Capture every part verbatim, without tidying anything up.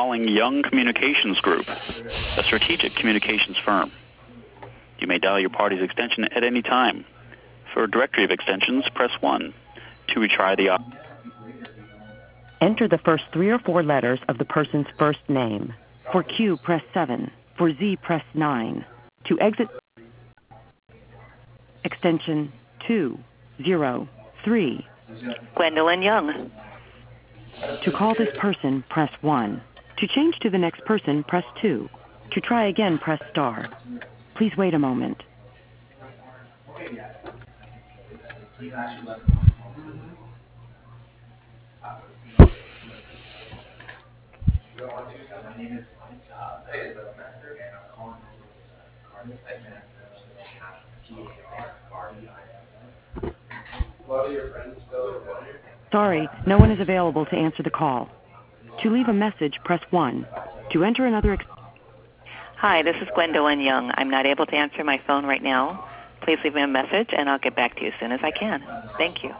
calling Young Communications Group, a strategic communications firm. You may dial your party's extension at any time. For a directory of extensions, press one. To retry the op- Enter the first three or four letters of the person's first name. For Q, press seven. For Z, press nine. To exit, extension two zero three. Gwendolyn Young. To call this person, press one. To change to the next person, press two. To try again, press star. Please wait a moment. Sorry, no one is available to answer the call. To leave a message, press one. To enter another ex- Hi, this is Gwendolyn Young. I'm not able to answer my phone right now. Please leave me a message, and I'll get back to you as soon as I can. Thank you.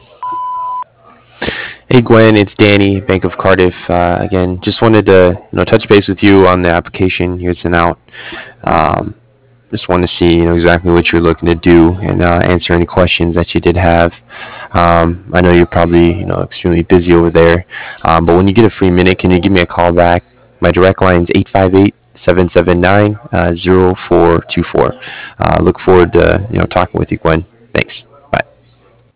Hey Gwen, it's Danny, Bank of Cardiff. Uh, again, just wanted to you know touch base with you on the application you sent out. Um, just want to see you know exactly what you're looking to do and uh, answer any questions that you did have. Um, I know you're probably you know extremely busy over there, um, but when you get a free minute, can you give me a call back? My direct line is eight five eight, seven seven nine, zero four two four. Uh, look forward to you know talking with you, Gwen. Thanks.